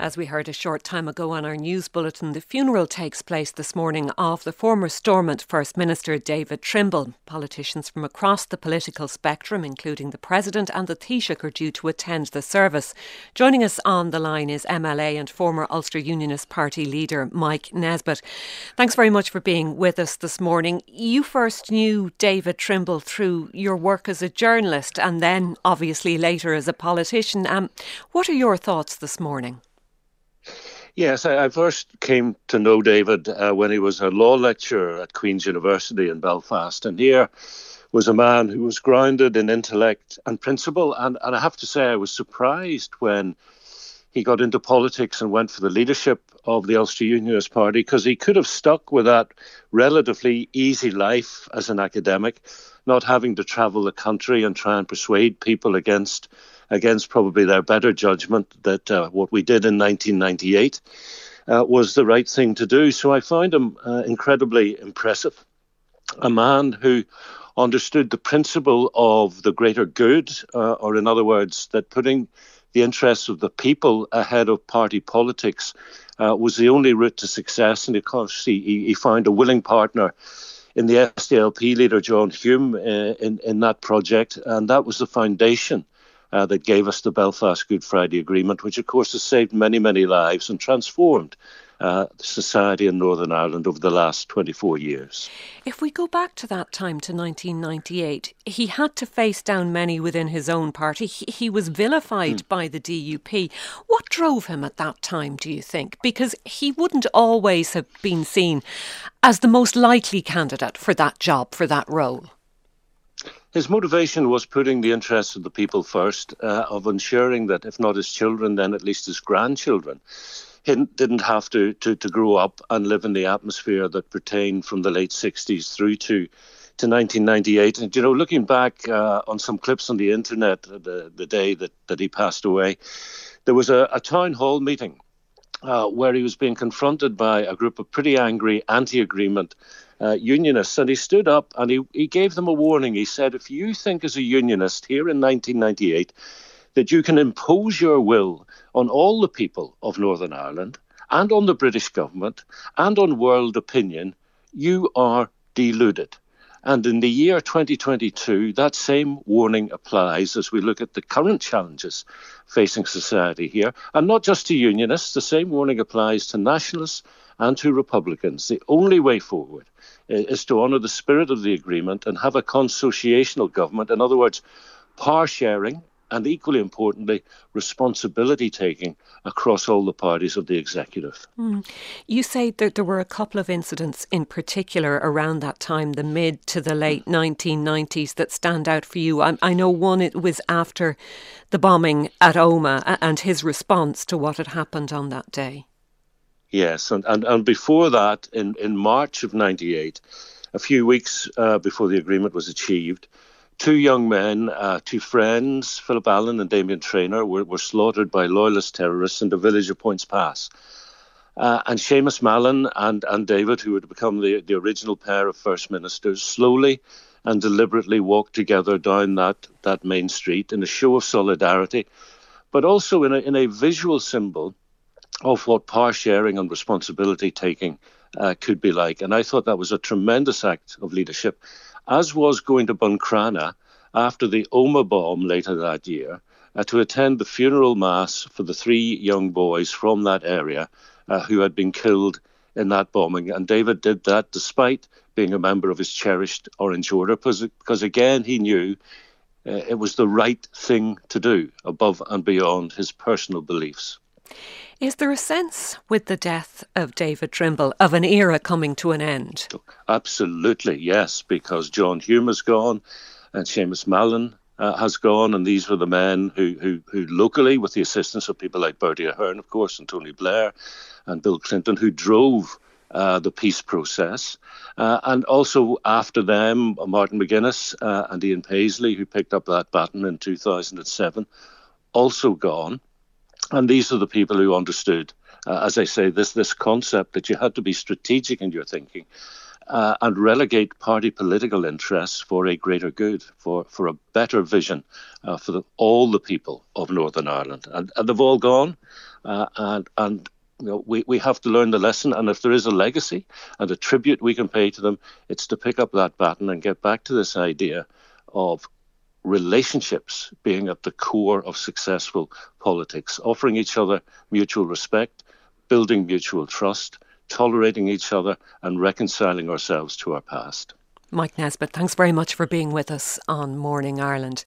As we heard a short time ago on our news bulletin, the funeral takes place this morning of the former Stormont First Minister David Trimble. Politicians from across the political spectrum, including the President and the Taoiseach, are due to attend the service. Joining us on the line is MLA and former Ulster Unionist Party leader Mike Nesbitt. Thanks very much for being with us this morning. You first knew David Trimble through your work as a journalist and then obviously later as a politician. What are your thoughts this morning? Yes, I first came to know David when he was a law lecturer at Queen's University in Belfast. And here was a man who was grounded in intellect and principle. And I have to say, I was surprised when he got into politics and went for the leadership of the Ulster Unionist Party, because he could have stuck with that relatively easy life as an academic, not having to travel the country and try and persuade people against probably their better judgment that what we did in 1998 was the right thing to do. So I find him incredibly impressive. A man who understood the principle of the greater good, or in other words, that putting the interests of the people ahead of party politics was the only route to success. And of course, he found a willing partner in the SDLP leader, John Hume, in that project. And that was the foundation that gave us the Belfast Good Friday Agreement, which of course has saved many, many lives and transformed society in Northern Ireland over the last 24 years. If we go back to that time, to 1998, he had to face down many within his own party. He was vilified by the DUP. What drove him at that time, do you think? Because he wouldn't always have been seen as the most likely candidate for that job, for that role. His motivation was putting the interests of the people first, of ensuring that if not his children, then at least his grandchildren didn't have to grow up and live in the atmosphere that pertained from the late 60s through to 1998. And, looking back on some clips on the internet the day that he passed away, there was a town hall meeting where he was being confronted by a group of pretty angry anti-agreement unionists, and he stood up and he gave them a warning. He said, if you think as a unionist here in 1998 that you can impose your will on all the people of Northern Ireland and on the British government and on world opinion, you are deluded. And in the year 2022, that same warning applies as we look at the current challenges facing society here. And not just to unionists, the same warning applies to nationalists and to Republicans. The only way forward is to honour the spirit of the agreement and have a consociational government. In other words, power sharing and, equally importantly, responsibility taking across all the parties of the executive. You say that there were a couple of incidents in particular around that time, the mid to the late 1990s, that stand out for you. I know one, it was after the bombing at Omagh and his response to what had happened on that day. Yes, and before that, in March of 98, a few weeks before the agreement was achieved, two young men, two friends, Philip Allen and Damien Traynor, were slaughtered by loyalist terrorists in the village of Points Pass. And Seamus Mallon and David, who would become the original pair of First Ministers, slowly and deliberately walked together down that main street in a show of solidarity, but also in a visual symbol of what power sharing and responsibility taking could be like. And I thought that was a tremendous act of leadership, as was going to Buncrana after the Omagh bomb later that year, to attend the funeral mass for the three young boys from that area who had been killed in that bombing. And David did that despite being a member of his cherished Orange Order, because again, he knew it was the right thing to do above and beyond his personal beliefs. Is there a sense with the death of David Trimble of an era coming to an end? Absolutely, yes, because John Hume has gone and Seamus Mallon has gone, and these were the men who locally, with the assistance of people like Bertie Ahern, of course, and Tony Blair and Bill Clinton, who drove the peace process. And also after them, Martin McGuinness and Ian Paisley, who picked up that baton in 2007, also gone. And these are the people who understood, as I say, this concept that you had to be strategic in your thinking and relegate party political interests for a greater good, for a better vision for all the people of Northern Ireland. And they've all gone, and we have to learn the lesson. And if there is a legacy and a tribute we can pay to them, it's to pick up that baton and get back to this idea of relationships being at the core of successful politics, offering each other mutual respect, building mutual trust, tolerating each other and reconciling ourselves to our past. Mike Nesbitt, thanks very much for being with us on Morning Ireland.